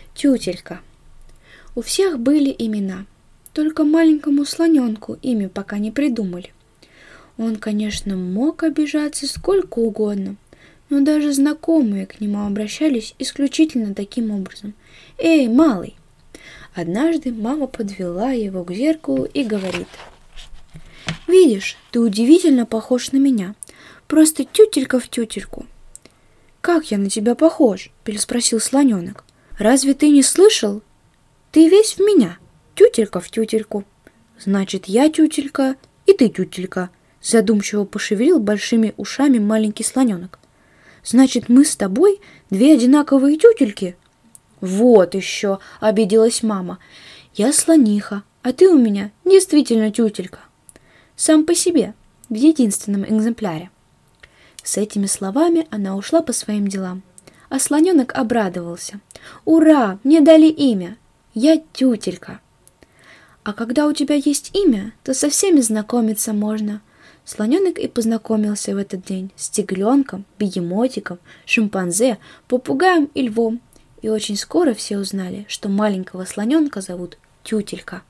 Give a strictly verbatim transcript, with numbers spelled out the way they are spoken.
Тютелька. У всех были имена, только маленькому слоненку имя пока не придумали. Он, конечно, мог обижаться сколько угодно, но даже знакомые к нему обращались исключительно таким образом. «Эй, малый!» Однажды мама подвела его к зеркалу и говорит: «Видишь, ты удивительно похож на меня, просто тютелька в тютельку». «Как я на тебя похож?» – переспросил слоненок. «Разве ты не слышал? Ты весь в меня, тютелька в тютельку». «Значит, я тютелька, и ты тютелька», – задумчиво пошевелил большими ушами маленький слоненок. «Значит, мы с тобой две одинаковые тютельки?» «Вот еще!» – обиделась мама. «Я слониха, а ты у меня действительно тютелька. Сам по себе, в единственном экземпляре». С этими словами она ушла по своим делам, а слоненок обрадовался. «Ура! Мне дали имя! Я тютелька!» А когда у тебя есть имя, то со всеми знакомиться можно. Слоненок и познакомился в этот день с тигренком, бегемотиком, шимпанзе, попугаем и львом. И очень скоро все узнали, что маленького слоненка зовут Тютелька.